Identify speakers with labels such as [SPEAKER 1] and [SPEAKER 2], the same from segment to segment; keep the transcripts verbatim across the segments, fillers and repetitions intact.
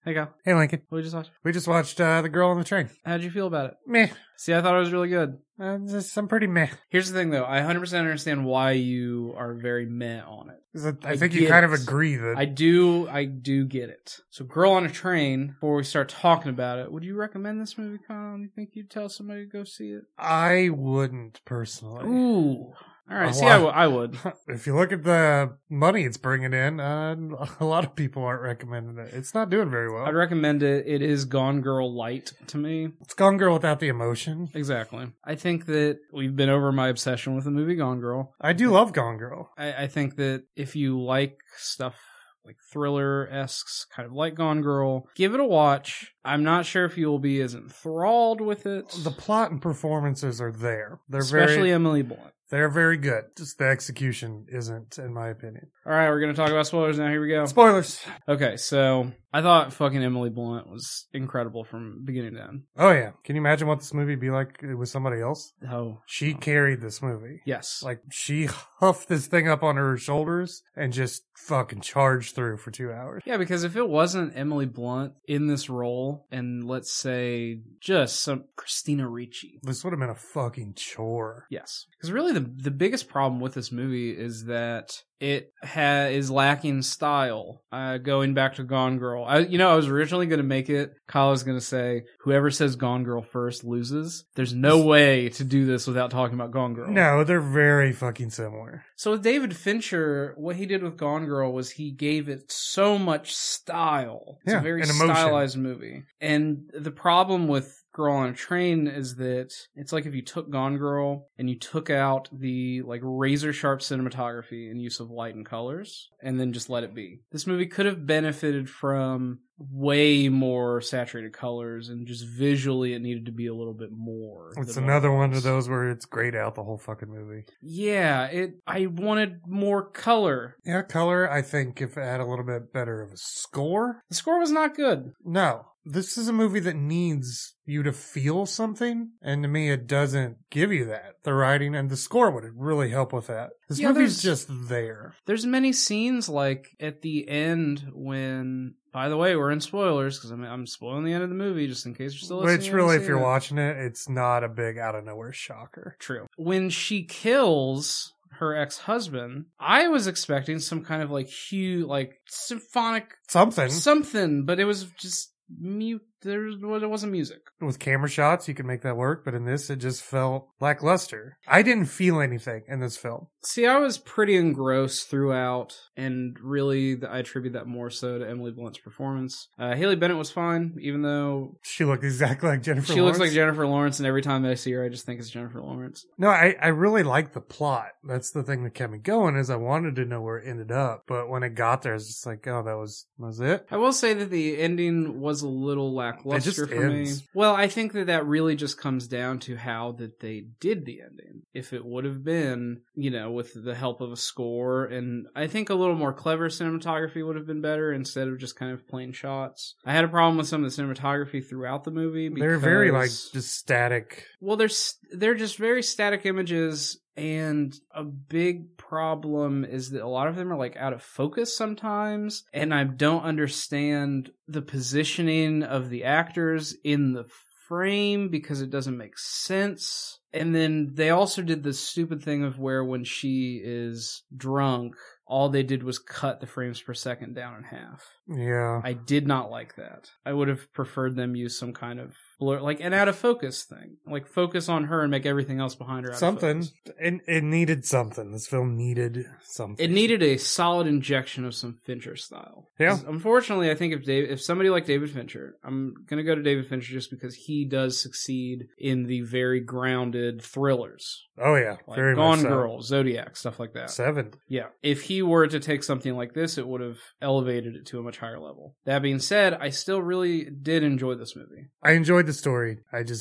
[SPEAKER 1] Hey, Kyle.
[SPEAKER 2] Hey, Lincoln.
[SPEAKER 1] What did we just watch?
[SPEAKER 2] We just watched uh, The Girl on the Train.
[SPEAKER 1] How'd you feel about it?
[SPEAKER 2] Meh.
[SPEAKER 1] See, I thought it was really good.
[SPEAKER 2] Uh, just, I'm pretty meh.
[SPEAKER 1] Here's the thing, though. I one hundred percent understand why you are very meh on it.
[SPEAKER 2] 'Cause I, I
[SPEAKER 1] I
[SPEAKER 2] think
[SPEAKER 1] get
[SPEAKER 2] you kind of
[SPEAKER 1] it.
[SPEAKER 2] agree that...
[SPEAKER 1] I do, I do get it. So, Girl on a Train, before we start talking about it, would you recommend this movie, Colin? You think you'd tell somebody to go see it?
[SPEAKER 2] I wouldn't, personally.
[SPEAKER 1] Ooh. All right,
[SPEAKER 2] A
[SPEAKER 1] see, I,
[SPEAKER 2] lot.
[SPEAKER 1] w- I would.
[SPEAKER 2] If you look at the money it's bringing in, uh, a lot of people aren't recommending it. It's not doing very well.
[SPEAKER 1] I'd recommend it. It is Gone Girl light to me.
[SPEAKER 2] It's Gone Girl without the emotion.
[SPEAKER 1] Exactly. I think that we've been over my obsession with the movie Gone Girl.
[SPEAKER 2] I do love Gone Girl.
[SPEAKER 1] I, I think that if you like stuff like thriller-esque, kind of like Gone Girl, give it a watch. I'm not sure if you'll be as enthralled with it.
[SPEAKER 2] The plot and performances are there. They're
[SPEAKER 1] Especially
[SPEAKER 2] very,
[SPEAKER 1] Emily Blunt.
[SPEAKER 2] They're very good. Just the execution isn't, in my opinion.
[SPEAKER 1] All right, we're going to talk about spoilers now. Here we go.
[SPEAKER 2] Spoilers.
[SPEAKER 1] Okay, so I thought fucking Emily Blunt was incredible from beginning to end.
[SPEAKER 2] Oh, yeah. Can you imagine what this movie would be like with somebody else?
[SPEAKER 1] Oh.
[SPEAKER 2] She
[SPEAKER 1] oh.
[SPEAKER 2] carried this movie.
[SPEAKER 1] Yes.
[SPEAKER 2] Like, she huffed this thing up on her shoulders and just fucking charged through for two hours.
[SPEAKER 1] Yeah, because if it wasn't Emily Blunt in this role, and let's say just some Christina Ricci.
[SPEAKER 2] This would have been a fucking chore.
[SPEAKER 1] Yes. Because really the the biggest problem with this movie is that it ha- is lacking style. Uh, going back to Gone Girl. I, you know, I was originally going to make it, Kyle was going to say, whoever says Gone Girl first loses. There's no way to do this without talking about Gone Girl.
[SPEAKER 2] No, they're very fucking similar.
[SPEAKER 1] So with David Fincher, what he did with Gone Girl was he gave it so much style. It's
[SPEAKER 2] Yeah,
[SPEAKER 1] a very
[SPEAKER 2] and emotion.
[SPEAKER 1] stylized movie. And the problem with Girl on a Train is that it's like if you took Gone Girl and you took out the like razor sharp cinematography and use of light and colors and then just let it be. This movie could have benefited from way more saturated colors and just visually it needed to be a little bit more.
[SPEAKER 2] It's
[SPEAKER 1] than what
[SPEAKER 2] another
[SPEAKER 1] it
[SPEAKER 2] one
[SPEAKER 1] was.
[SPEAKER 2] of those where it's grayed out the whole fucking movie.
[SPEAKER 1] Yeah, it. I wanted more color.
[SPEAKER 2] Yeah, color, I think if it had a little bit better of a score.
[SPEAKER 1] The score was not good.
[SPEAKER 2] No. This is a movie that needs you to feel something, and to me it doesn't give you that. The writing and the score would really help with that. This
[SPEAKER 1] Yeah,
[SPEAKER 2] movie's
[SPEAKER 1] there's-
[SPEAKER 2] just there.
[SPEAKER 1] There's many scenes like at the end when, by the way, we're in spoilers because I'm, I'm spoiling the end of the movie just in case you're still listening.
[SPEAKER 2] Which
[SPEAKER 1] and
[SPEAKER 2] really,
[SPEAKER 1] haven't
[SPEAKER 2] if you're
[SPEAKER 1] seen it.
[SPEAKER 2] watching it, it's not a big out of nowhere shocker.
[SPEAKER 1] True. When she kills her ex-husband, I was expecting some kind of like huge, like symphonic
[SPEAKER 2] Something.
[SPEAKER 1] something, but it was just mute. There was, it wasn't music.
[SPEAKER 2] With camera shots, you could make that work, but in this, it just felt lackluster. I didn't feel anything in this film.
[SPEAKER 1] See, I was pretty engrossed throughout, and really, I attribute that more so to Emily Blunt's performance. Uh, Haley Bennett was fine, even though
[SPEAKER 2] She looked exactly like Jennifer
[SPEAKER 1] she
[SPEAKER 2] Lawrence.
[SPEAKER 1] looks like Jennifer Lawrence, and every time I see her, I just think it's Jennifer Lawrence.
[SPEAKER 2] No, I, I really liked the plot. That's the thing that kept me going, is I wanted to know where it ended up. But when it got there, it's just like, oh, that was, was it?
[SPEAKER 1] I will say that the ending was a little lackluster
[SPEAKER 2] just
[SPEAKER 1] for
[SPEAKER 2] ends.
[SPEAKER 1] me. Well, I think that that really just comes down to how that they did the ending. If it would have been, you know, with the help of a score, and I think a little more clever cinematography would have been better instead of just kind of plain shots. I had a problem with some of the cinematography throughout the movie because
[SPEAKER 2] They're very, like, just static.
[SPEAKER 1] well, they're s- they're just very static images, and a big problem is that a lot of them are like out of focus sometimes, and I don't understand the positioning of the actors in the frame because it doesn't make sense. And then they also did this stupid thing of where when she is drunk, all they did was cut the frames per second down in half.
[SPEAKER 2] Yeah.
[SPEAKER 1] I did not like that. I would have preferred them use some kind of blur, like an out of focus thing. Like focus on her and make everything else behind her out
[SPEAKER 2] Something.
[SPEAKER 1] of focus.
[SPEAKER 2] It, it needed something. This film needed something.
[SPEAKER 1] It needed a solid injection of some Fincher style.
[SPEAKER 2] Yeah.
[SPEAKER 1] 'Cause unfortunately, I think if Dave, if somebody like David Fincher, I'm going to go to David Fincher just because he does succeed in the very grounded thrillers.
[SPEAKER 2] Oh, yeah.
[SPEAKER 1] Like
[SPEAKER 2] Very
[SPEAKER 1] Gone
[SPEAKER 2] much so.
[SPEAKER 1] Girl, Zodiac, stuff like that.
[SPEAKER 2] Seven.
[SPEAKER 1] Yeah. If he were to take something like this, it would have elevated it to a much higher level. That being said, I still really did enjoy this movie.
[SPEAKER 2] I enjoyed the story. I just,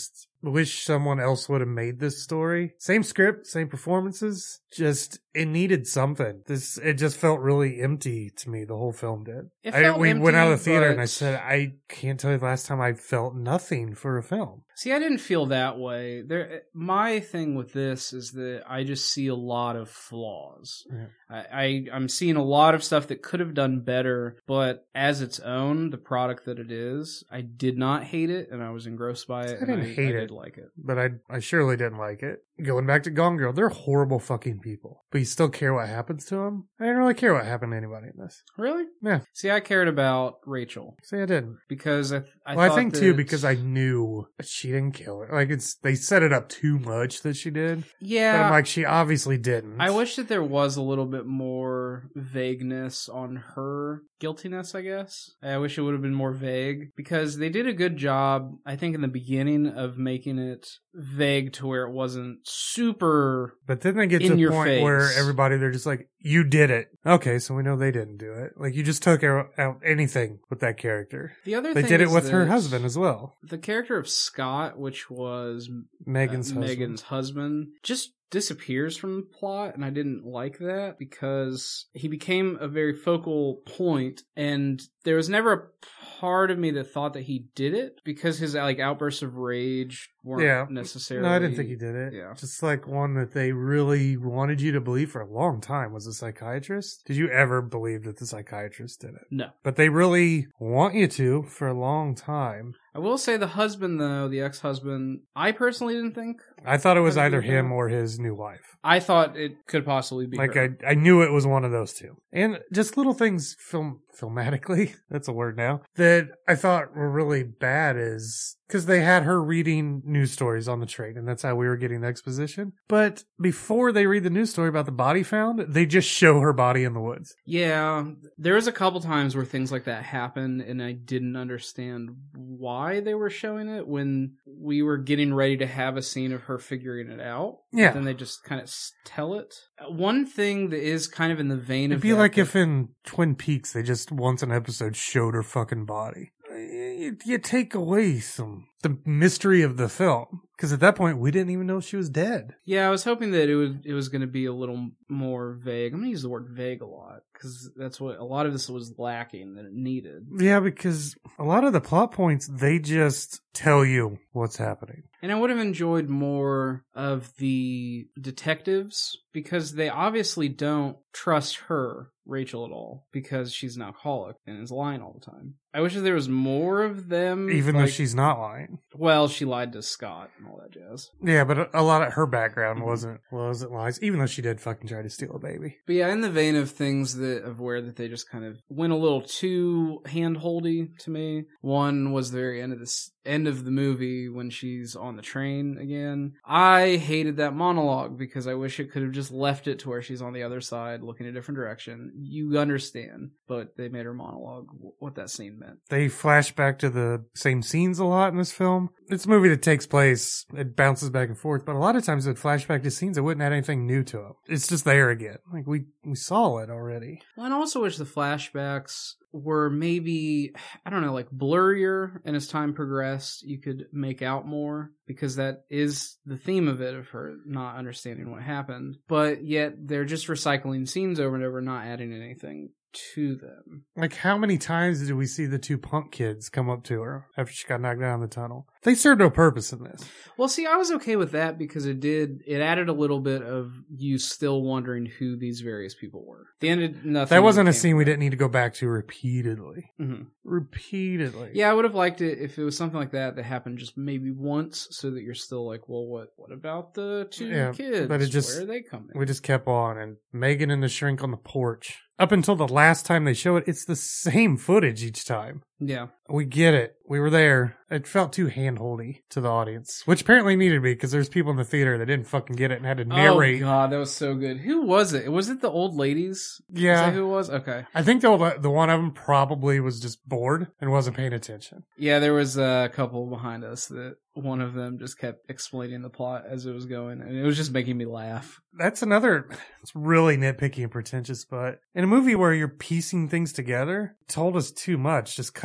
[SPEAKER 2] wish someone else would have made this story. Same script, same performances, just it needed something. This it just felt really empty to me. The whole film did.
[SPEAKER 1] It
[SPEAKER 2] I,
[SPEAKER 1] felt
[SPEAKER 2] we
[SPEAKER 1] empty,
[SPEAKER 2] went out of the theater
[SPEAKER 1] but-
[SPEAKER 2] and I said, I can't tell you the last time I felt nothing for a film.
[SPEAKER 1] See, I didn't feel that way. There, my thing with this is that I just see a lot of flaws.
[SPEAKER 2] Yeah.
[SPEAKER 1] I, I, I'm seeing a lot of stuff that could have done better, but as its own, the product that it is, I did not hate it, and I was engrossed by it.
[SPEAKER 2] I didn't
[SPEAKER 1] and I,
[SPEAKER 2] hate
[SPEAKER 1] I
[SPEAKER 2] it.
[SPEAKER 1] did like it.
[SPEAKER 2] But I I surely didn't like it. Going back to Gone Girl, they're horrible fucking people. But you still care what happens to them? I didn't really care what happened to anybody in this.
[SPEAKER 1] Really?
[SPEAKER 2] Yeah.
[SPEAKER 1] See, I cared about Rachel
[SPEAKER 2] See, I didn't.
[SPEAKER 1] because I, I
[SPEAKER 2] well, I
[SPEAKER 1] thought
[SPEAKER 2] think too
[SPEAKER 1] that-
[SPEAKER 2] because I knew she didn't kill her. Like it's they set it up too much that she did.
[SPEAKER 1] yeah,
[SPEAKER 2] But I'm like, she obviously didn't.
[SPEAKER 1] I wish that there was a little bit more vagueness on her guiltiness, I guess. I wish it would have been more vague because they did a good job, I think, in the beginning of making it vague to where it wasn't super.
[SPEAKER 2] But then they get
[SPEAKER 1] in
[SPEAKER 2] to the
[SPEAKER 1] your
[SPEAKER 2] point
[SPEAKER 1] face.
[SPEAKER 2] where everybody, they're just like, you did it. Okay, so we know they didn't do it. Like, you just took out out anything with that character.
[SPEAKER 1] The other
[SPEAKER 2] They
[SPEAKER 1] thing
[SPEAKER 2] did it
[SPEAKER 1] is
[SPEAKER 2] with her
[SPEAKER 1] that
[SPEAKER 2] husband as well.
[SPEAKER 1] The character of Scott, which was
[SPEAKER 2] Megan's
[SPEAKER 1] uh,
[SPEAKER 2] husband.
[SPEAKER 1] Megan's husband, just disappears from the plot, and I didn't like that because he became a very focal point, and there was never a part of me that thought that he did it because his like outbursts of rage weren't
[SPEAKER 2] Yeah.
[SPEAKER 1] necessarily.
[SPEAKER 2] No, I didn't think he did it.
[SPEAKER 1] Yeah.
[SPEAKER 2] Just like one that they really wanted you to believe for a long time was a psychiatrist. Did you ever believe that the psychiatrist did it?
[SPEAKER 1] No.
[SPEAKER 2] But they really want you to for a long time.
[SPEAKER 1] I will say the husband, though, the ex-husband, I personally didn't think.
[SPEAKER 2] I thought it was
[SPEAKER 1] Had to
[SPEAKER 2] either
[SPEAKER 1] do with
[SPEAKER 2] him
[SPEAKER 1] that?
[SPEAKER 2] or his new wife.
[SPEAKER 1] I thought it could possibly be
[SPEAKER 2] Like
[SPEAKER 1] her.
[SPEAKER 2] I, I knew it was one of those two. And just little things film filmatically, that's a word now, that I thought were really bad is because they had her reading news stories on the train, and that's how we were getting the exposition. But before they read the news story about the body found, they just show her body in the woods.
[SPEAKER 1] Yeah, there was a couple times where things like that happened, and I didn't understand why they were showing it when we were getting ready to have a scene of her figuring it out.
[SPEAKER 2] Yeah.
[SPEAKER 1] Then they just kind of tell it. One thing that is kind of in the vein
[SPEAKER 2] It'd
[SPEAKER 1] of
[SPEAKER 2] be
[SPEAKER 1] that
[SPEAKER 2] like
[SPEAKER 1] that-
[SPEAKER 2] if in Twin Peaks they just once an episode showed her fucking body. You, you take away some the mystery of the film because at that point we didn't even know she was dead.
[SPEAKER 1] Yeah, I was hoping that it was it was going to be a little more vague. I'm going to use the word vague a lot because that's what a lot of this was lacking that it needed.
[SPEAKER 2] Yeah, because a lot of the plot points they just tell you what's happening.
[SPEAKER 1] And I would have enjoyed more of the detectives because they obviously don't trust her, Rachel, at all because she's an alcoholic and is lying all the time. I wish that there was more of them.
[SPEAKER 2] Even though
[SPEAKER 1] like-
[SPEAKER 2] she's not lying.
[SPEAKER 1] Well, she lied to Scott and all that jazz.
[SPEAKER 2] Yeah, but a, a lot of her background
[SPEAKER 1] Mhm.
[SPEAKER 2] wasn't wasn't lies, even though she did fucking try to steal a baby.
[SPEAKER 1] But yeah, in the vein of things that of where that they just kind of went a little too hand-holdy to me. One was the very end of this end of the movie when she's on the train again. I hated that monologue because I wish it could have just left it to where she's on the other side looking a different direction. You understand, but they made her monologue what that scene meant.
[SPEAKER 2] They flash back to the same scenes a lot in this film. It's a movie that takes place, it bounces back and forth, but a lot of times it flash back to scenes that wouldn't add anything new to them. It's just there again. Like, we, we saw it already.
[SPEAKER 1] Well, and I also wish the flashbacks were maybe, I don't know, like blurrier, and as time progressed, you could make out more, because that is the theme of it, of her not understanding what happened. But yet, they're just recycling scenes over and over, not adding anything to them.
[SPEAKER 2] Like, how many times did we see the two punk kids come up to her after she got knocked down the tunnel? They served no purpose in this.
[SPEAKER 1] Well, see, I was okay with that because it did, it added a little bit of you still wondering who these various people were. At the end of nothing.
[SPEAKER 2] That wasn't a
[SPEAKER 1] came
[SPEAKER 2] scene
[SPEAKER 1] from
[SPEAKER 2] we
[SPEAKER 1] that.
[SPEAKER 2] didn't need to go back to repeatedly.
[SPEAKER 1] Mm-hmm.
[SPEAKER 2] Repeatedly.
[SPEAKER 1] Yeah, I would have liked it if it was something like that that happened just maybe once, so that you're still like, well, what what about the two
[SPEAKER 2] Yeah,
[SPEAKER 1] kids?
[SPEAKER 2] but it just-
[SPEAKER 1] Where are they coming?
[SPEAKER 2] We just kept on, and Megan and the shrink on the porch. Up until the last time they show it, it's the same footage each time.
[SPEAKER 1] Yeah.
[SPEAKER 2] We get it. We were there. It felt too handholdy to the audience, which apparently needed to be because there's people in the theater that didn't fucking get it and had to narrate.
[SPEAKER 1] Oh god, that was so good. Who was it? Was it the old ladies? Is
[SPEAKER 2] Yeah.
[SPEAKER 1] that who it was? Okay.
[SPEAKER 2] I think the, the one of them probably was just bored and wasn't paying attention.
[SPEAKER 1] Yeah, there was a couple behind us that one of them just kept explaining the plot as it was going, and it was just making me laugh.
[SPEAKER 2] That's another, it's really nitpicky and pretentious, but in a movie where you're piecing things together, it told us too much. Just cut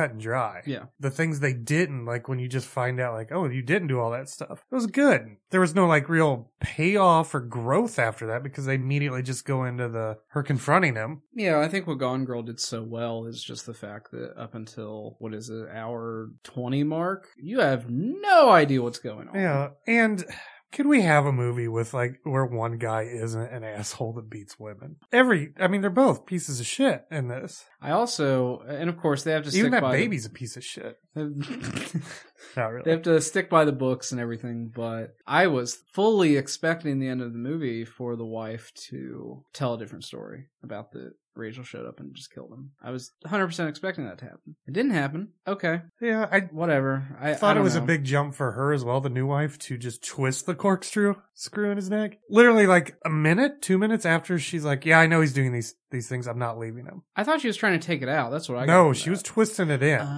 [SPEAKER 2] cut and dry.
[SPEAKER 1] Yeah.
[SPEAKER 2] The things they didn't, like when you just find out, like, oh, you didn't do all that stuff. It was good. There was no like real payoff or growth after that because they immediately just go into the her confronting him.
[SPEAKER 1] Yeah, I think what Gone Girl did so well is just the fact that up until, what is it, hour twenty mark, you have no idea what's going on.
[SPEAKER 2] Yeah, and could we have a movie with like where one guy isn't an asshole that beats women? Every, I mean, they're both pieces of shit in this.
[SPEAKER 1] I also, and of course, they have to stick
[SPEAKER 2] Even that
[SPEAKER 1] by
[SPEAKER 2] baby's a piece of shit.
[SPEAKER 1] The,
[SPEAKER 2] Not really.
[SPEAKER 1] They have to stick by the books and everything, but I was fully expecting the end of the movie for the wife to tell a different story about the Rachel showed up and just killed him. I was one hundred percent expecting that to happen. It didn't happen. Okay.
[SPEAKER 2] Yeah, I
[SPEAKER 1] Whatever. I
[SPEAKER 2] thought
[SPEAKER 1] I
[SPEAKER 2] it was
[SPEAKER 1] know.
[SPEAKER 2] a big jump for her as well, the new wife, to just twist the corkscrew screw in his neck. Literally like a minute, two minutes after she's like, yeah, I know he's doing these these things. I'm not leaving him.
[SPEAKER 1] I thought she was trying to take it out. That's what I got
[SPEAKER 2] No,
[SPEAKER 1] from
[SPEAKER 2] she
[SPEAKER 1] that.
[SPEAKER 2] was twisting it in.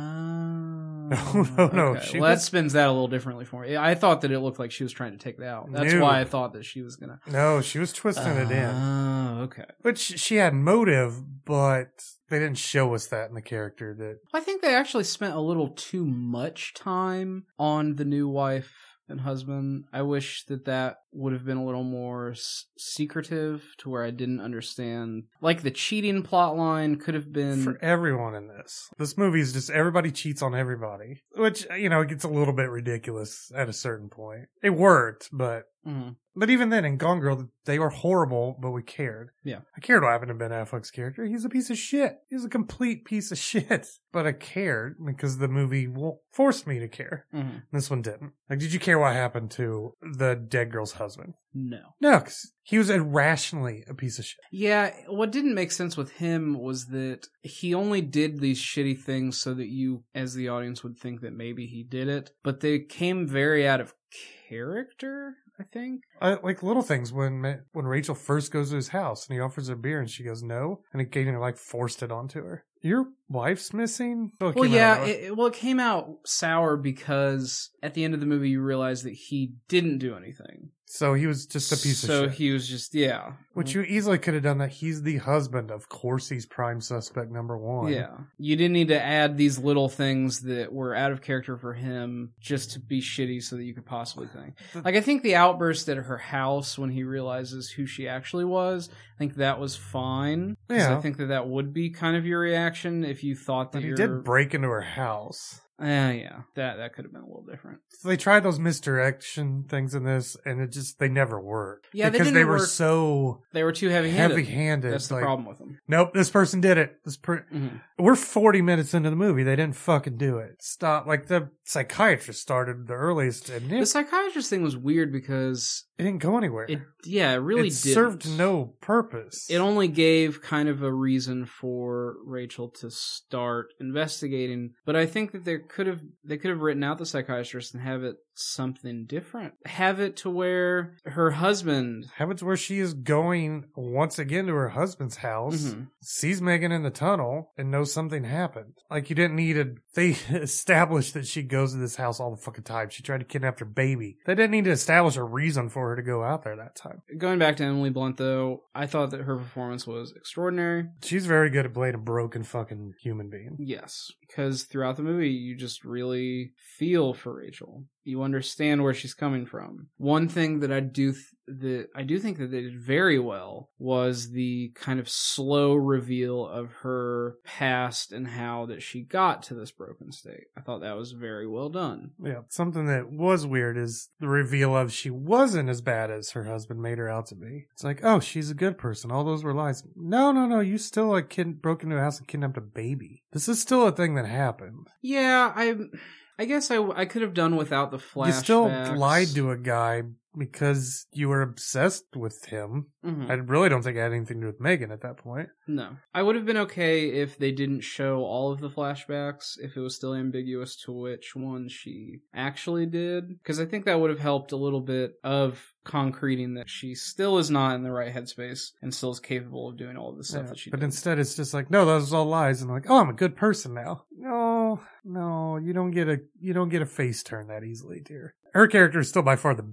[SPEAKER 1] Oh,
[SPEAKER 2] No, no, no.
[SPEAKER 1] okay.
[SPEAKER 2] She
[SPEAKER 1] well, that
[SPEAKER 2] was-
[SPEAKER 1] spins that a little differently for me. I thought that it looked like she was trying to take it out. That's
[SPEAKER 2] No.
[SPEAKER 1] why I thought that she was gonna.
[SPEAKER 2] No, she was twisting it in.
[SPEAKER 1] Oh, okay.
[SPEAKER 2] Which she had motive, but they didn't show us that in the character. That
[SPEAKER 1] I think they actually spent a little too much time on the new wife and husband. I wish that that would have been a little more s- secretive to where I didn't understand. Like the cheating plot line could have been.
[SPEAKER 2] for everyone in this, this movie is just everybody cheats on everybody, which, you know, it gets a little bit ridiculous at a certain point. It worked, but
[SPEAKER 1] Mhm.
[SPEAKER 2] but even then in Gone Girl, they were horrible, but we cared.
[SPEAKER 1] Yeah.
[SPEAKER 2] I cared what happened to Ben Affleck's character. He's a piece of shit. He's a complete piece of shit. But I cared because the movie wo- forced me to care.
[SPEAKER 1] Mhm.
[SPEAKER 2] This one didn't. Like, did you care what happened to the dead girl's husband?
[SPEAKER 1] No.
[SPEAKER 2] No, because he was irrationally a piece of shit.
[SPEAKER 1] Yeah, what didn't make sense with him was that he only did these shitty things so that you, as the audience, would think that maybe he did it, but they came very out of character, I think.
[SPEAKER 2] Uh, like little things when Ma- when Rachel first goes to his house and he offers her beer and she goes no, and it kind of like forced it onto her. Your wife's missing? So it
[SPEAKER 1] Well,
[SPEAKER 2] came
[SPEAKER 1] yeah,
[SPEAKER 2] out of-
[SPEAKER 1] it, well, it came out sour because at the end of the movie you realize that he didn't do anything.
[SPEAKER 2] so he was just a piece
[SPEAKER 1] so
[SPEAKER 2] of shit.
[SPEAKER 1] he was just, yeah.
[SPEAKER 2] Which you easily could have done that. He's the husband. Of course he's prime suspect number one.
[SPEAKER 1] Yeah. You didn't need to add these little things that were out of character for him just to be shitty so that you could possibly think. Like, I think the outburst at her house when he realizes who she actually was, I think that was fine. 'Cause
[SPEAKER 2] Yeah.
[SPEAKER 1] I think that that would be kind of your reaction if you thought that
[SPEAKER 2] But he
[SPEAKER 1] you're...
[SPEAKER 2] did break into her house.
[SPEAKER 1] Uh, yeah. That, that could have been a little different.
[SPEAKER 2] So they tried those misdirection things in this, and it just, they never worked.
[SPEAKER 1] Yeah, they
[SPEAKER 2] because
[SPEAKER 1] didn't
[SPEAKER 2] they were
[SPEAKER 1] work.
[SPEAKER 2] so
[SPEAKER 1] They were too heavy-handed.
[SPEAKER 2] heavy-handed.
[SPEAKER 1] That's the
[SPEAKER 2] like,
[SPEAKER 1] problem with them.
[SPEAKER 2] Nope, this person did it. This per-
[SPEAKER 1] Mm-hmm.
[SPEAKER 2] We're forty minutes into the movie. They didn't fucking do it. Stop. Like, the psychiatrist started the earliest, and
[SPEAKER 1] The
[SPEAKER 2] it,
[SPEAKER 1] psychiatrist thing was weird because
[SPEAKER 2] it didn't go anywhere.
[SPEAKER 1] it, yeah, it really
[SPEAKER 2] it
[SPEAKER 1] didn't.
[SPEAKER 2] served no purpose.
[SPEAKER 1] It only gave kind of a reason for Rachel to start investigating, but I think that there could have they could have written out the psychiatrist and have it something different. Have it to where her husband.
[SPEAKER 2] Have it to where she is going once again to her husband's house,
[SPEAKER 1] Mhm.
[SPEAKER 2] sees Megan in the tunnel, and knows something happened. Like, you didn't need a... They established that she goes to this house all the fucking time. She tried to kidnap her baby. They didn't need to establish a reason for her to go out there that time.
[SPEAKER 1] Going back to Emily Blunt, though, I thought that her performance was extraordinary.
[SPEAKER 2] She's very good at playing a broken fucking human being.
[SPEAKER 1] Yes, because throughout the movie, you just really feel for Rachel. You understand where she's coming from. One thing that I do th- that I do think that they did very well was the kind of slow reveal of her past and how that she got to this broken state. I thought that was very well done.
[SPEAKER 2] Yeah, something that was weird is the reveal of she wasn't as bad as her husband made her out to be. It's like, oh, she's a good person. All those were lies. No, no, no. You still like kid broke into a house and kidnapped a baby. This is still a thing that happened.
[SPEAKER 1] Yeah, I I guess I, I could have done without the flashbacks.
[SPEAKER 2] You still lied to a guy because you were obsessed with him.
[SPEAKER 1] Mhm.
[SPEAKER 2] I really don't think it had anything to do with Megan at that point.
[SPEAKER 1] No. I would have been okay if they didn't show all of the flashbacks, if it was still ambiguous to which one she actually did. Because I think that would have helped a little bit of concreting that she still is not in the right headspace and still is capable of doing all of the stuff
[SPEAKER 2] Yeah,
[SPEAKER 1] that she
[SPEAKER 2] but
[SPEAKER 1] did.
[SPEAKER 2] instead it's just like, no, those are all lies. And I'm like, oh, I'm a good person now. No, no, you don't get a you don't get a face turn that easily, dear. Her character is still by far the best.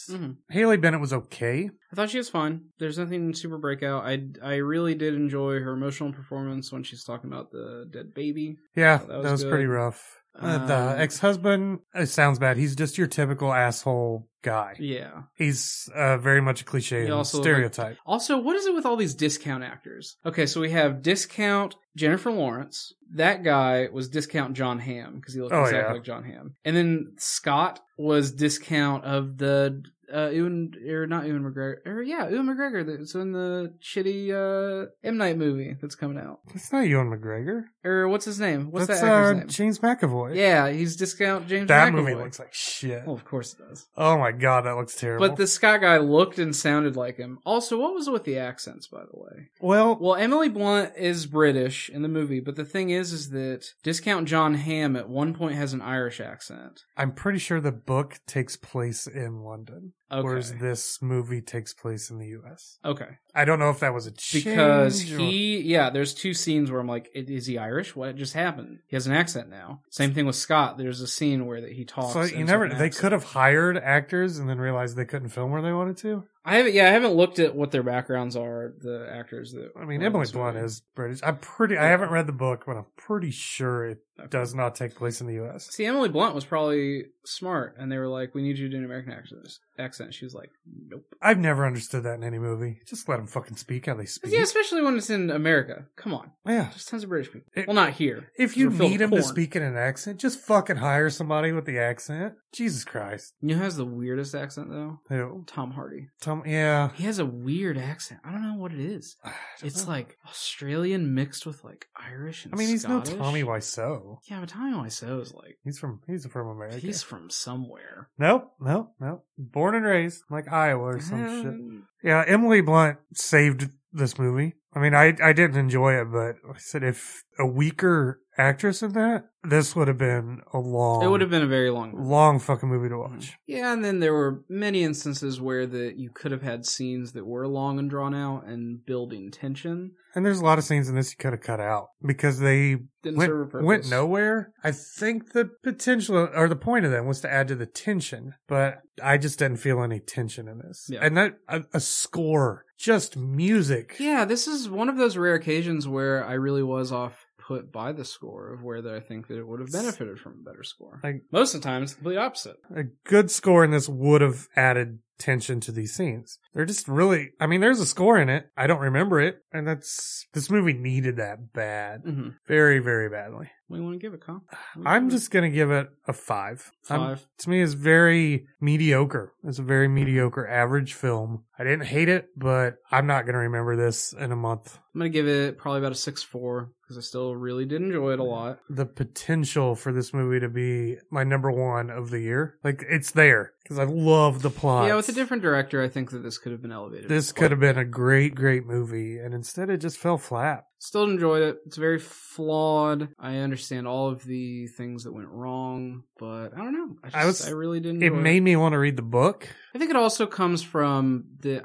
[SPEAKER 2] actress.
[SPEAKER 1] Mm-hmm.
[SPEAKER 2] Haley Bennett was okay.
[SPEAKER 1] I thought she was fine. There's nothing super breakout. I, I really did enjoy her emotional performance when she's talking about the dead baby.
[SPEAKER 2] Yeah,
[SPEAKER 1] that
[SPEAKER 2] that
[SPEAKER 1] was
[SPEAKER 2] was,
[SPEAKER 1] good.
[SPEAKER 2] pretty rough. Uh, the
[SPEAKER 1] Um,
[SPEAKER 2] ex-husband, it sounds bad. He's just your typical asshole guy.
[SPEAKER 1] Yeah.
[SPEAKER 2] He's uh, very much a cliche
[SPEAKER 1] He
[SPEAKER 2] and
[SPEAKER 1] also,
[SPEAKER 2] stereotype.
[SPEAKER 1] Also, what is it with all these discount actors? Okay, so we have discount Jennifer Lawrence. That guy was discount John Hamm because he looked
[SPEAKER 2] Oh,
[SPEAKER 1] exactly
[SPEAKER 2] yeah.
[SPEAKER 1] like John Hamm. And then Scott was discount of the uh, Ewan or not Ewan McGregor. Or yeah, Ewan McGregor that's in the shitty uh, M Night movie that's coming out.
[SPEAKER 2] It's not Ewan McGregor.
[SPEAKER 1] Or what's his name? What's
[SPEAKER 2] That's
[SPEAKER 1] that actor's
[SPEAKER 2] uh,
[SPEAKER 1] name?
[SPEAKER 2] James McAvoy.
[SPEAKER 1] Yeah, he's discount James
[SPEAKER 2] that
[SPEAKER 1] McAvoy.
[SPEAKER 2] movie looks like shit.
[SPEAKER 1] Well, of course it does.
[SPEAKER 2] Oh my god, that looks terrible.
[SPEAKER 1] But the Scott guy looked and sounded like him. Also, what was with the accents, by the way?
[SPEAKER 2] well,
[SPEAKER 1] Well, Emily Blunt is British in the movie, but the thing is, is that discount John Hamm at one point has an Irish accent.
[SPEAKER 2] I'm pretty sure the book takes place in London,
[SPEAKER 1] Okay.
[SPEAKER 2] whereas this movie takes place in the U S.
[SPEAKER 1] Okay.
[SPEAKER 2] I don't know if that was a change.
[SPEAKER 1] Because
[SPEAKER 2] or-
[SPEAKER 1] he, yeah, there's two scenes where I'm like, is he Irish? What just happened? He has an accent now. Same thing with Scott. There's a scene where that he talks.
[SPEAKER 2] So
[SPEAKER 1] in
[SPEAKER 2] you
[SPEAKER 1] a
[SPEAKER 2] never.
[SPEAKER 1] certain
[SPEAKER 2] They
[SPEAKER 1] accent.
[SPEAKER 2] could have hired actors and then realized they couldn't film where they wanted to.
[SPEAKER 1] I haven't. Yeah, I haven't looked at what their backgrounds are. The actors that.
[SPEAKER 2] I mean,
[SPEAKER 1] were in
[SPEAKER 2] Emily
[SPEAKER 1] this
[SPEAKER 2] Blunt
[SPEAKER 1] movie.
[SPEAKER 2] is British. I'm pretty. I haven't read the book, but I'm pretty sure it
[SPEAKER 1] Okay.
[SPEAKER 2] does not take place in the U S.
[SPEAKER 1] See, Emily Blunt was probably smart, and they were like, "We need you to do an American accent." Accent. She was like, "Nope."
[SPEAKER 2] I've never understood that in any movie. Just let them fucking speak how they speak.
[SPEAKER 1] Yeah, especially when it's in America. Come on,
[SPEAKER 2] Yeah.
[SPEAKER 1] there's tons of British people.
[SPEAKER 2] It-
[SPEAKER 1] well, not here.
[SPEAKER 2] If you
[SPEAKER 1] We're filled
[SPEAKER 2] need
[SPEAKER 1] with
[SPEAKER 2] him to
[SPEAKER 1] corn.
[SPEAKER 2] speak in an accent, just fucking hire somebody with the accent. Jesus Christ.
[SPEAKER 1] You know who has the weirdest accent though?
[SPEAKER 2] Who?
[SPEAKER 1] Tom Hardy.
[SPEAKER 2] Tom, yeah.
[SPEAKER 1] He has a weird accent. I don't know what it is.
[SPEAKER 2] I don't
[SPEAKER 1] It's
[SPEAKER 2] know.
[SPEAKER 1] like Australian mixed with like Irish and
[SPEAKER 2] I mean, he's
[SPEAKER 1] Scottish.
[SPEAKER 2] no Tommy Wiseau.
[SPEAKER 1] Yeah, but Tommy Wiseau is like
[SPEAKER 2] He's from he's from America.
[SPEAKER 1] he's from somewhere.
[SPEAKER 2] Nope, nope, nope. Born and raised like Iowa or some shit.
[SPEAKER 1] Um,
[SPEAKER 2] Yeah, Emily Blunt saved this movie. I mean, I I didn't enjoy it, but like I said, if a weaker actress in that, this would have been a long,
[SPEAKER 1] It would have been a very long movie.
[SPEAKER 2] long fucking movie to watch.
[SPEAKER 1] Yeah, and then there were many instances where that you could have had scenes that were long and drawn out and building tension.
[SPEAKER 2] And there's a lot of scenes in this you could have cut out because they
[SPEAKER 1] Didn't
[SPEAKER 2] went,
[SPEAKER 1] serve a purpose.
[SPEAKER 2] went nowhere. I think the potential or the point of them was to add to the tension, but I just didn't feel any tension in this.
[SPEAKER 1] Yeah.
[SPEAKER 2] And that a, a score, just music.
[SPEAKER 1] Yeah, this is one of those rare occasions where I really was off put by the score of where that I think that it would have benefited from a better score.
[SPEAKER 2] Like
[SPEAKER 1] Most of the time, it's the complete opposite.
[SPEAKER 2] a good score in this would have added tension to these scenes. They're just really, I mean, there's a score in it. I don't remember it. And that's, this movie needed that bad.
[SPEAKER 1] Mm-hmm.
[SPEAKER 2] Very, very badly.
[SPEAKER 1] What do you want to give it, Kyle?
[SPEAKER 2] I'm just going to give it a five. I'm-
[SPEAKER 1] Five.
[SPEAKER 2] to me, it's very mediocre. It's a very mediocre, average film. I didn't hate it, but I'm not going to remember this in a month.
[SPEAKER 1] I'm going to give it probably about a six four because I still really did enjoy it a lot.
[SPEAKER 2] The potential for this movie to be my number one of the year, like, it's there because I love the plot.
[SPEAKER 1] Yeah, with a different director, I think that this could have been elevated.
[SPEAKER 2] This could have been a great, great movie, and instead it just fell flat.
[SPEAKER 1] Still enjoyed it. It's very flawed. I understand all of the things that went wrong, but I don't know. I, just,
[SPEAKER 2] I was-
[SPEAKER 1] I really didn't.
[SPEAKER 2] It
[SPEAKER 1] enjoy
[SPEAKER 2] made me want to read the book.
[SPEAKER 1] I think it also comes from the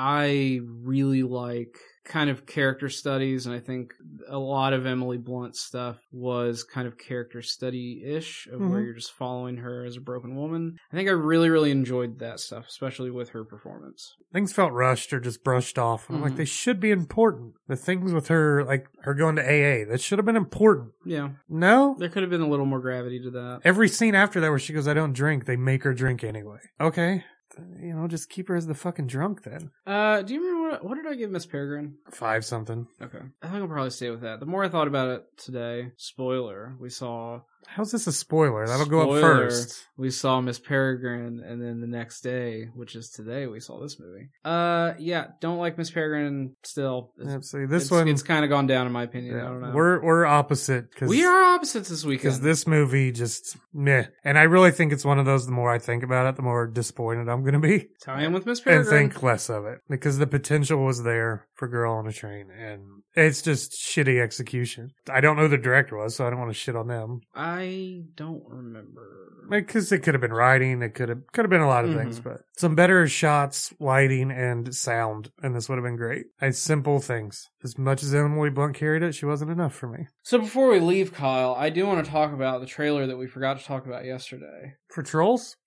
[SPEAKER 1] I really like kind of character studies, and I think a lot of Emily Blunt's stuff was kind of character study-ish of where
[SPEAKER 2] Mhm.
[SPEAKER 1] you're just following her as a broken woman. I think I really, really enjoyed that stuff, especially with her performance.
[SPEAKER 2] Things felt rushed or just brushed off. And I'm like,
[SPEAKER 1] Mhm.
[SPEAKER 2] they should be important. The things with her, like her going to A A, that should have been important.
[SPEAKER 1] Yeah,
[SPEAKER 2] No?
[SPEAKER 1] there could have been a little more gravity to that.
[SPEAKER 2] Every scene after that where she goes, I don't drink, they make her drink anyway. Okay. You know, just keep her as the fucking drunk then.
[SPEAKER 1] Uh, do you remember what, what did I give Miss Peregrine?
[SPEAKER 2] Five something.
[SPEAKER 1] Okay. I think I'll probably stay with that. The more I thought about it today, spoiler, we saw
[SPEAKER 2] How's this a spoiler? That'll go up
[SPEAKER 1] Spoiler,
[SPEAKER 2] first.
[SPEAKER 1] We saw Miss Peregrine, and then the next day, which is today, we saw this movie. Uh, yeah, don't like Miss Peregrine still. It's,
[SPEAKER 2] Yeah, see, this
[SPEAKER 1] it's,
[SPEAKER 2] one,
[SPEAKER 1] it's kind of gone down in my opinion.
[SPEAKER 2] yeah,
[SPEAKER 1] I don't know.
[SPEAKER 2] we're we're opposite. Cause,
[SPEAKER 1] we are opposites this
[SPEAKER 2] Because
[SPEAKER 1] weekend.
[SPEAKER 2] this movie just meh. And I really think it's one of those, the more I think about it, the more disappointed I'm going to be.
[SPEAKER 1] Tie in with Miss
[SPEAKER 2] And
[SPEAKER 1] Peregrine.
[SPEAKER 2] think less of it. Because the potential was there for Girl on a Train. And it's just shitty execution. I don't know who the director was, so I don't want to shit on them.
[SPEAKER 1] I don't remember.
[SPEAKER 2] Because it could have been writing, it could have could have been a lot of
[SPEAKER 1] Mhm.
[SPEAKER 2] things, but some better shots, lighting, and sound, and this would have been great. It's simple things. As much as Emily Blunt carried it, she wasn't enough for me.
[SPEAKER 1] So before we leave, Kyle, I do want to talk about the trailer that we forgot to talk about yesterday.
[SPEAKER 2] For Trolls?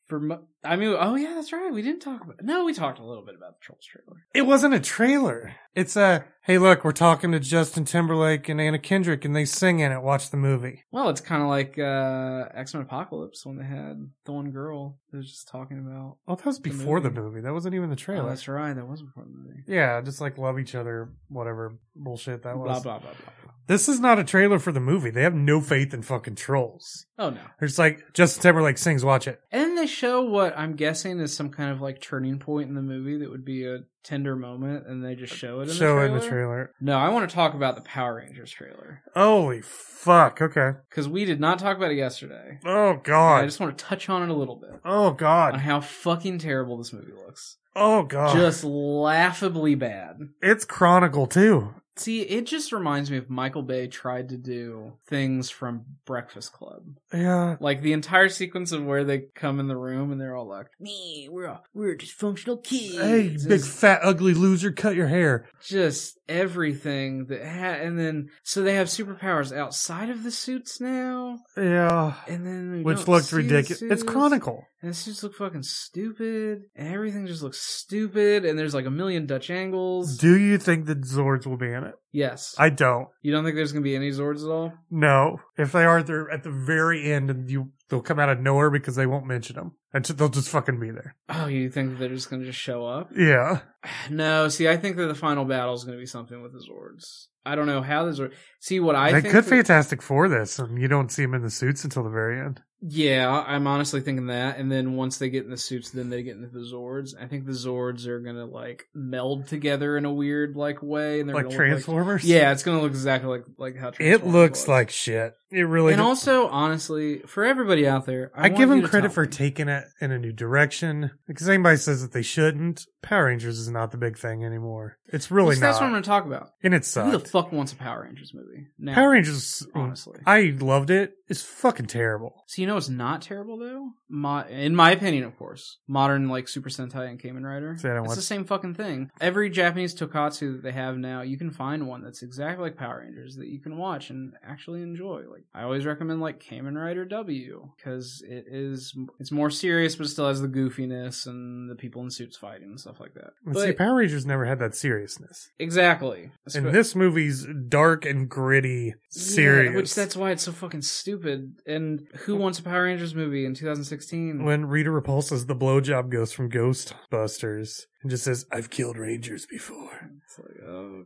[SPEAKER 1] For mo- I mean, oh yeah, that's right. We didn't talk about. No, we talked a little bit about the Trolls trailer.
[SPEAKER 2] It wasn't a trailer. It's a, hey, look, we're talking to Justin Timberlake and Anna Kendrick, and they sing in it. Watch the movie.
[SPEAKER 1] Well, it's kind of like uh, X-Men Apocalypse when they had the one girl that was just talking about.
[SPEAKER 2] Oh, that was
[SPEAKER 1] the
[SPEAKER 2] before the
[SPEAKER 1] movie.
[SPEAKER 2] movie. That wasn't even the trailer.
[SPEAKER 1] Oh, that's right. That was before the movie.
[SPEAKER 2] Yeah, just like love each other, whatever bullshit that was.
[SPEAKER 1] Blah blah blah blah. blah.
[SPEAKER 2] This is not a trailer for the movie. They have no faith in fucking Trolls.
[SPEAKER 1] Oh no.
[SPEAKER 2] They're just like, Justin Timberlake sings, watch it.
[SPEAKER 1] And then they show what I'm guessing is some kind of like turning point in the movie that would be a tender moment, and they just show it in
[SPEAKER 2] Show
[SPEAKER 1] the
[SPEAKER 2] it
[SPEAKER 1] trailer.
[SPEAKER 2] in the trailer.
[SPEAKER 1] No, I want to talk about the Power Rangers trailer
[SPEAKER 2] Holy fuck, okay.
[SPEAKER 1] because we did not talk about it yesterday.
[SPEAKER 2] Oh,
[SPEAKER 1] And
[SPEAKER 2] God.
[SPEAKER 1] I just want to touch on it a little bit
[SPEAKER 2] Oh,
[SPEAKER 1] on
[SPEAKER 2] God.
[SPEAKER 1] how fucking terrible this movie looks.
[SPEAKER 2] Oh, God.
[SPEAKER 1] Just laughably bad.
[SPEAKER 2] It's Chronicle, too.
[SPEAKER 1] See, it just reminds me of Michael Bay tried to do things from Breakfast Club.
[SPEAKER 2] Yeah.
[SPEAKER 1] Like the entire sequence of where they come in the room and they're all like, "Me, we're a, we're dysfunctional kids."
[SPEAKER 2] Hey,
[SPEAKER 1] It's
[SPEAKER 2] big fat ugly loser, cut your hair.
[SPEAKER 1] just everything that ha- and then so they have superpowers outside of the suits now,
[SPEAKER 2] Yeah.
[SPEAKER 1] and then we
[SPEAKER 2] Which
[SPEAKER 1] don't
[SPEAKER 2] looks
[SPEAKER 1] see the
[SPEAKER 2] ridiculous. It's
[SPEAKER 1] suits.
[SPEAKER 2] Chronicle.
[SPEAKER 1] And the suits look fucking stupid, and everything just looks stupid, and there's like a million Dutch angles.
[SPEAKER 2] Do you think the Zords will be in it?
[SPEAKER 1] Yes.
[SPEAKER 2] I don't.
[SPEAKER 1] You don't think there's gonna be any Zords at all?
[SPEAKER 2] No. If they are, they're at the very end, and you they'll come out of nowhere because they won't mention them. And so they'll just fucking be there.
[SPEAKER 1] Oh, you think that they're just gonna just show up?
[SPEAKER 2] Yeah.
[SPEAKER 1] No, see, I think that the final battle is gonna be something with the Zords. I don't know how the Zords. See, what I
[SPEAKER 2] they
[SPEAKER 1] think
[SPEAKER 2] could
[SPEAKER 1] that-
[SPEAKER 2] Fantastic Four this, and you don't see them in the suits until the very end.
[SPEAKER 1] Yeah, I'm honestly thinking that. And then once they get in the suits, then they get into the Zords. I think the Zords are gonna like meld together in a weird like way, and they're
[SPEAKER 2] Like
[SPEAKER 1] gonna look
[SPEAKER 2] Transformers?
[SPEAKER 1] Like, yeah, it's gonna look exactly like like how
[SPEAKER 2] It
[SPEAKER 1] Transformers
[SPEAKER 2] looks
[SPEAKER 1] was.
[SPEAKER 2] like shit. It really
[SPEAKER 1] And
[SPEAKER 2] does.
[SPEAKER 1] also, honestly, for everybody out there, I,
[SPEAKER 2] I give
[SPEAKER 1] want
[SPEAKER 2] them
[SPEAKER 1] you to
[SPEAKER 2] credit
[SPEAKER 1] tell
[SPEAKER 2] for
[SPEAKER 1] me.
[SPEAKER 2] taking it in a new direction. Because anybody says that they shouldn't, Power Rangers is not the big thing anymore. It's really
[SPEAKER 1] Well,
[SPEAKER 2] not.
[SPEAKER 1] that's what I'm going to talk about.
[SPEAKER 2] And it
[SPEAKER 1] Who the
[SPEAKER 2] sucked.
[SPEAKER 1] fuck wants a Power Rangers movie? Now,
[SPEAKER 2] Power Rangers,
[SPEAKER 1] honestly.
[SPEAKER 2] I loved it. It's fucking terrible.
[SPEAKER 1] So you know what's not terrible though? Mo- in my opinion, of course. Modern like Super Sentai and Kamen Rider.
[SPEAKER 2] See, I don't
[SPEAKER 1] It's
[SPEAKER 2] watch-
[SPEAKER 1] the same fucking thing. Every Japanese tokusatsu that they have now, you can find one that's exactly like Power Rangers that you can watch and actually enjoy. Like I always recommend like Kamen Rider W because it is it's more serious but it still has the goofiness and the people in suits fighting and stuff like that.
[SPEAKER 2] And
[SPEAKER 1] But
[SPEAKER 2] see, Power Rangers never had that seriousness.
[SPEAKER 1] exactly.
[SPEAKER 2] And
[SPEAKER 1] Espe-
[SPEAKER 2] this movie's dark and gritty, serious.
[SPEAKER 1] Yeah, which that's why it's so fucking stupid. And who wants a Power Rangers movie in twenty sixteen?
[SPEAKER 2] When Rita Repulsa's the blowjob ghost from Ghostbusters and just says, I've killed Rangers before.
[SPEAKER 1] It's like,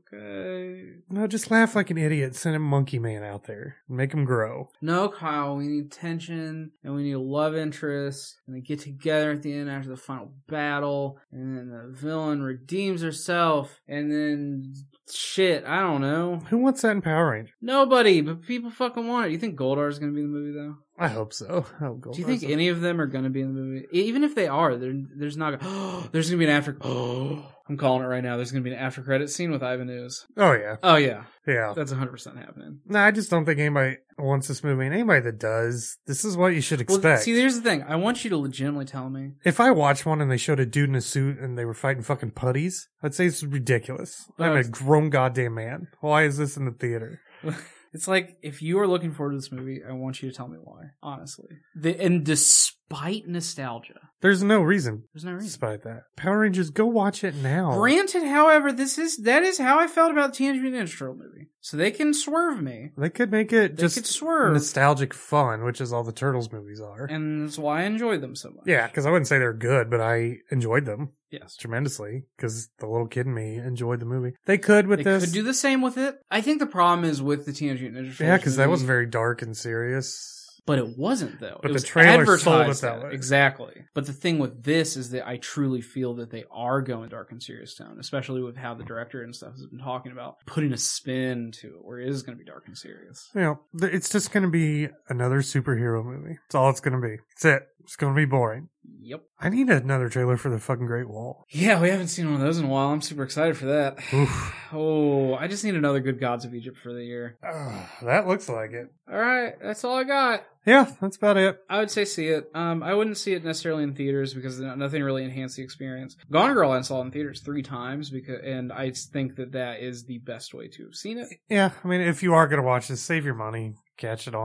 [SPEAKER 1] okay.
[SPEAKER 2] No, just laugh like an idiot. Send a monkey man out there. Make him grow.
[SPEAKER 1] No, Kyle, we need tension and we need a love interest. And they get together at the end after the final battle. And then the villain redeems herself. And then, shit, I don't know.
[SPEAKER 2] Who wants that in Power Rangers?
[SPEAKER 1] Nobody, but people fucking want it. You think Goldar's gonna be in the movie, though?
[SPEAKER 2] I hope so. Oh,
[SPEAKER 1] Do you think any of them are going to be in the movie? Even if they are, there, there's not. Oh, there's going to be an after. Oh, I'm calling it right now. There's going to be an after credit scene with Ivan Ooze.
[SPEAKER 2] Oh, yeah.
[SPEAKER 1] Oh yeah,
[SPEAKER 2] Yeah.
[SPEAKER 1] that's one hundred percent happening.
[SPEAKER 2] No, I just don't think anybody wants this movie. And anybody that does, this is what you should expect.
[SPEAKER 1] Well, see, here's the thing. I want you to legitimately tell me.
[SPEAKER 2] If I watched one and they showed a dude in a suit and they were fighting fucking putties, I'd say it's ridiculous. I'm
[SPEAKER 1] Uh,
[SPEAKER 2] a grown goddamn man. Why is this in the theater?
[SPEAKER 1] It's like if you are looking forward to this movie, I want you to tell me why. Honestly, the, and despite nostalgia,
[SPEAKER 2] There's no reason.
[SPEAKER 1] there's no reason.
[SPEAKER 2] Despite that, Power Rangers, go watch it now.
[SPEAKER 1] Granted, however, this is that is how I felt about the Teenage Mutant Ninja Turtle movie. So they can swerve me.
[SPEAKER 2] They could make it
[SPEAKER 1] They
[SPEAKER 2] just
[SPEAKER 1] could swerve,
[SPEAKER 2] nostalgic fun, which is all the Turtles movies are.
[SPEAKER 1] and that's why I enjoyed them so much.
[SPEAKER 2] Yeah, because I wouldn't say they're good, but I enjoyed them
[SPEAKER 1] Yes.
[SPEAKER 2] tremendously because the little kid in me enjoyed the movie. They could with
[SPEAKER 1] They
[SPEAKER 2] this.
[SPEAKER 1] could do the same with it. I think the problem is with the Teenage Mutant Ninja Turtles.
[SPEAKER 2] yeah, because that
[SPEAKER 1] movie,
[SPEAKER 2] was very dark and serious.
[SPEAKER 1] But it wasn't, though.
[SPEAKER 2] But
[SPEAKER 1] it
[SPEAKER 2] the
[SPEAKER 1] was
[SPEAKER 2] trailer sold it
[SPEAKER 1] advertised
[SPEAKER 2] that
[SPEAKER 1] that.
[SPEAKER 2] way.
[SPEAKER 1] Exactly. But the thing with this is that I truly feel that they are going dark and serious tone, especially with how the director and stuff has been talking about putting a spin to it where it is going to be dark and serious.
[SPEAKER 2] You know, th- it's just going to be another superhero movie. That's all it's going to be. That's it. It's going to be boring.
[SPEAKER 1] Yep.
[SPEAKER 2] I need another trailer for the fucking Great Wall.
[SPEAKER 1] Yeah, we haven't seen one of those in a while. I'm super excited for that.
[SPEAKER 2] Oof.
[SPEAKER 1] Oh, I just need another good Gods of Egypt for the year.
[SPEAKER 2] Ah, that looks like it.
[SPEAKER 1] All right, that's all I got.
[SPEAKER 2] Yeah, that's about it.
[SPEAKER 1] I would say see it. Um, I wouldn't see it necessarily in theaters because nothing really enhanced the experience. Gone Girl I saw in theaters three times because, and I think that that is the best way to have seen it.
[SPEAKER 2] Yeah, I mean, if you are going to watch this, save your money. Catch it on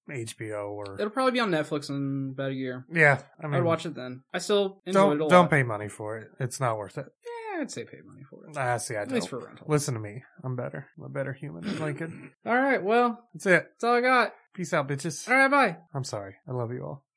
[SPEAKER 2] H B O or
[SPEAKER 1] It'll probably be on Netflix in about a year.
[SPEAKER 2] yeah. I mean,
[SPEAKER 1] I'd watch it then. I still enjoy
[SPEAKER 2] don't
[SPEAKER 1] it a lot.
[SPEAKER 2] don't pay money for it. It's not worth it.
[SPEAKER 1] Yeah, I'd say pay money for it.
[SPEAKER 2] Ah, see, I
[SPEAKER 1] At least
[SPEAKER 2] don't.
[SPEAKER 1] for rental.
[SPEAKER 2] Listen to me. I'm better. I'm a better human than Lincoln.
[SPEAKER 1] All right, well,
[SPEAKER 2] That's it.
[SPEAKER 1] that's all I got.
[SPEAKER 2] Peace out, bitches.
[SPEAKER 1] All right, bye.
[SPEAKER 2] I'm sorry. I love you all.